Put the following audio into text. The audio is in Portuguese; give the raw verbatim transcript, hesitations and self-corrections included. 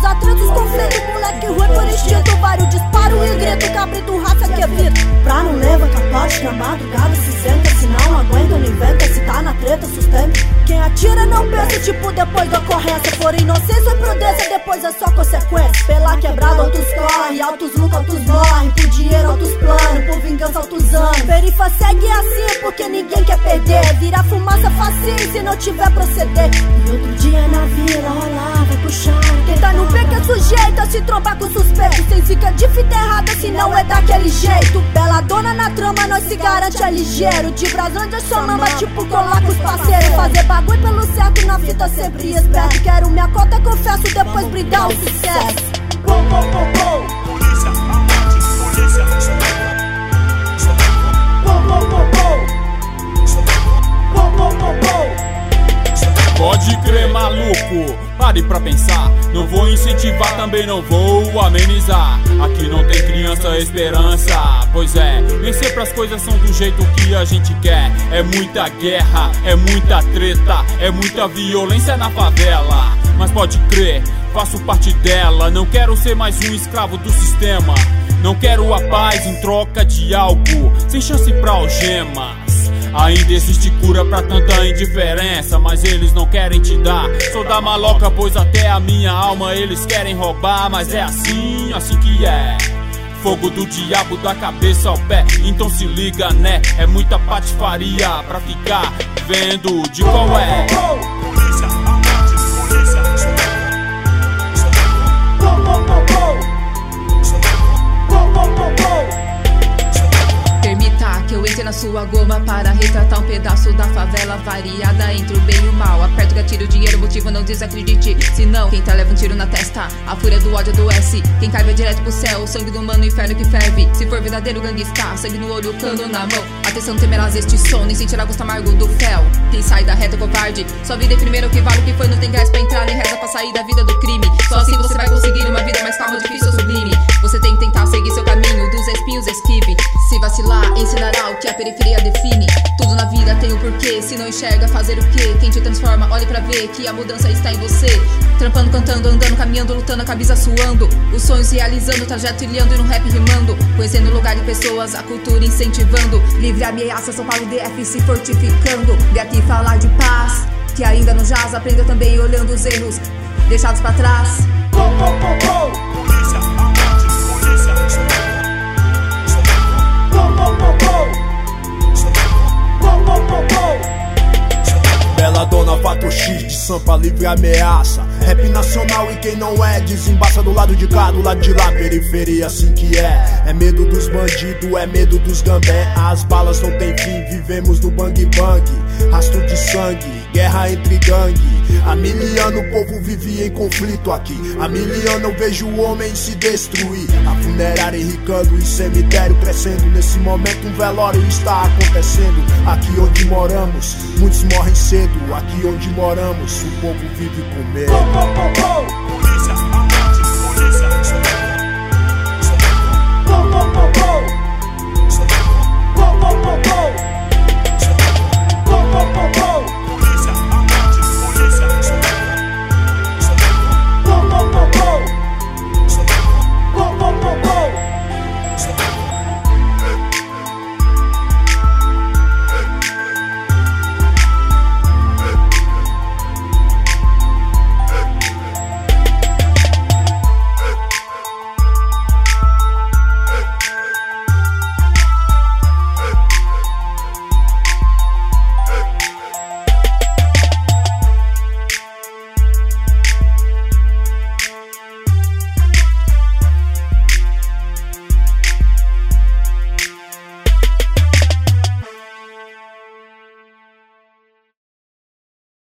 atrasos, conflito, moleque ruim por instinto. Vários disparos e grito, cabrito, raça que evita. Pra não leva capote na madrugada se senta. Se não aguenta, não inventa, se tá na treta, sustenta. Quem atira não pensa, tipo depois da ocorrência. Por inocência ou prudência, depois é só consequência. Pela quebrada, outros correm, altos lutam, outros morrem. Por dinheiro, outros planos, por vingança, outros anos. Perifa segue assim, porque ninguém quer perder. Vira fumaça facinho se não tiver proceder. E outro dia na vila, rolava, puxar. Quem tá no beco é sujeito a se trombar com suspeito. Sem zica de fita errada, se não é daquele jeito. Bela dona na trama, nós se garante é ligeiro. De Braslândia só mama, tipo colar com os parceiros. Fazer bagulho pelo certo, na fita sempre esperto. Quero minha cota, confesso, depois brindar o sucesso. Polícia, polícia, pode crer, maluco, pare pra pensar. Não vou incentivar, também não vou amenizar. Aqui não tem criança, esperança. Pois é, nem sempre as coisas são do jeito que a gente quer. É muita guerra, é muita treta, é muita violência na favela. Mas pode crer, faço parte dela. Não quero ser mais um escravo do sistema. Não quero a paz em troca de algo sem chance pra algemas. Ainda existe cura pra tanta indiferença, mas eles não querem te dar. Sou da maloca, pois até a minha alma eles querem roubar. Mas é assim, assim que é. Fogo do diabo da cabeça ao pé, então se liga, né? É muita patifaria pra ficar vendo de qual é. Polícia, polícia, permita que eu entre na sua goma para retratar um pedaço da favela variada entre o bem e o mal. Aperta o gatilho, dinheiro, motivo, não desacredite. Se não, quem tá leva um tiro na testa. A fúria do ódio adoece. Quem cai vai direto pro céu. O sangue do humano, o inferno que ferve. Se for verdadeiro gangsta, sangue no olho, cano na mão. Atenção, temerás este som, nem sentirá gosto amargo do fel. Quem sai da reta covarde, sua vida é primeiro, o que vale o que foi. Não tem gás pra entrar, nem reza pra sair da vida do crime. Só assim você vai conseguir uma vida mais calma, difícil ou sublime. Você tem que tentar seguir seu caminho, dos espinhos esquive. Se vacilar, ensinará o que a periferia define. Tudo na vida tem um porquê, se não enxerga fazer o quê? Quem te transforma, olhe pra ver que a mudança está em você. Trampando, cantando, andando, caminhando, lutando, a cabeça suando. Os sonhos realizando, o trajeto trilhando e no rap rimando. Conhecendo lugar de pessoas, a cultura incentivando. Livre ameaça, São Paulo D F se fortificando. Vem aqui falar de paz, que ainda não jaz. Aprenda também olhando os erros deixados pra trás. Polícia, polícia, Bela dona Fato X de Sampa, livre ameaça. Rap nacional e quem não é desembaça do lado de cá, do lado de lá, periferia assim que é. É medo dos bandidos, é medo dos gambé. As balas não tem fim, vivemos no bang bang. Rastro de sangue, guerra entre gangue. Há mil anos o povo vivia em conflito aqui. Há mil anos eu vejo o homem se destruir. A funerária enricando e cemitério crescendo. Nesse momento um velório está acontecendo. Aqui onde moramos, muitos morrem cedo. Aqui onde moramos, o povo vive com medo.